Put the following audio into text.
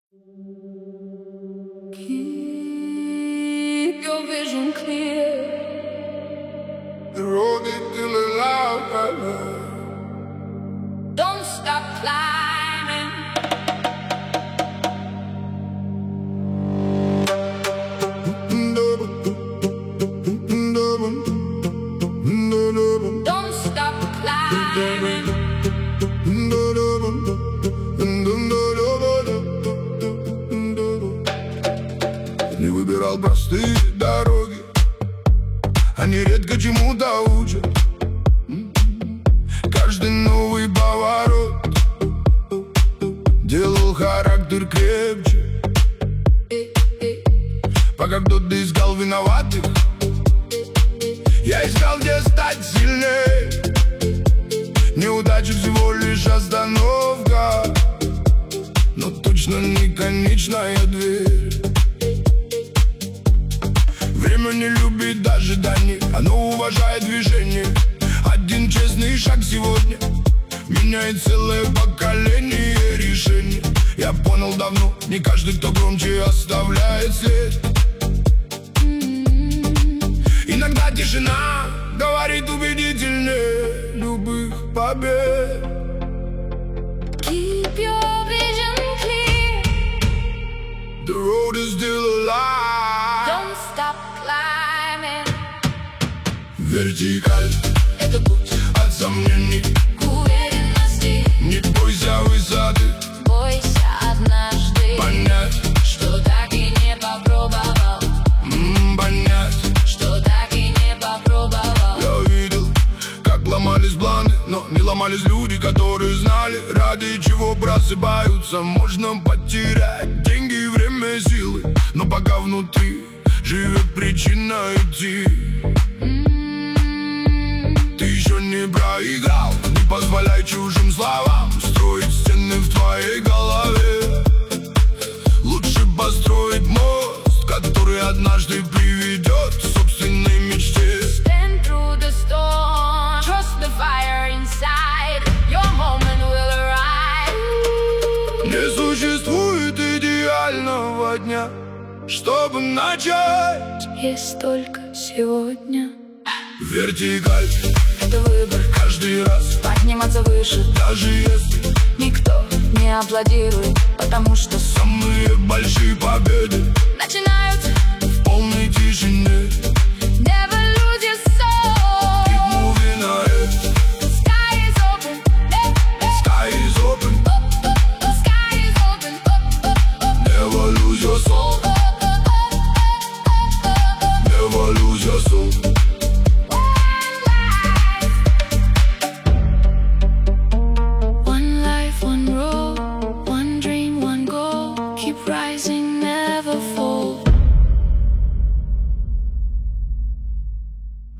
Keep your vision clear. The road is still alive. Don't stop climbing. Don't stop climbing. Не выбирал простые дороги, они редко чему-то учат. Каждый новый поворот делал характер крепче. Пока кто-то искал виноватых, я искал, где стать сильнее. Неудача всего лишь остановка, но точно не конечная дверь. Время не любит ожиданий, оно уважает движение. Один честный шаг сегодня меняет целое поколение решений. Я понял давно, не каждый, кто громче, оставляет след. Иногда тишина говорит убедительнее любых побед. Keep your vision clear. The road is still alive. Don't stop climbing. Вертикаль — это путь от сомнений к уверенности. Не бойся высоты, Бойся однажды понять, что так и не попробовал. понять. Что так и не попробовал. Я видел, как ломались планы, но не ломались люди, которые знали, ради чего просыпаются. Можно потерять деньги, время, силы, но пока внутри живет причина идти. Ты еще не проиграл, не позволяй чужим словам строить стены в твоей голове. Лучше построить мост, который однажды приведет к собственной мечте. Stand through the storm. Trust the fire inside. Your moment will arrive. Не существует идеального дня, чтобы начать. Есть только сегодня. Вертикаль — это выбор. каждый раз, Подниматься выше, даже если никто не аплодирует, потому что самые большие победы начинаются в полной тишине. Never lose your soul. Keep moving ahead, The sky is open. sky is open. The sky is open. Never lose your soul, never lose your soul. One life, one road, one dream, one goal. Keep rising, never fall.